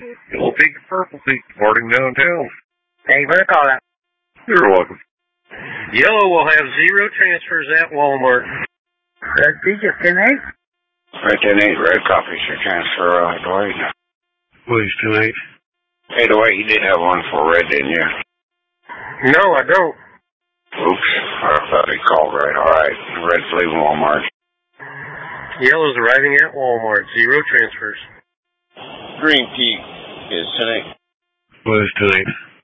Yellow Pink and Purple Pink departing downtown. Thank you for the call out. You're welcome. Yellow will have 0 transfers at Walmart. Red Peach is 10-8. Red 10-8, red copies your transfer, Dwight. Please, 10-8. Hey, Dwight, you did have one for red, didn't you? No, I don't. Oops, I thought he called right. All right, red's leaving Walmart. Yellow's arriving at Walmart. 0 transfers. Green Peak is 10-8. Please, 10-8.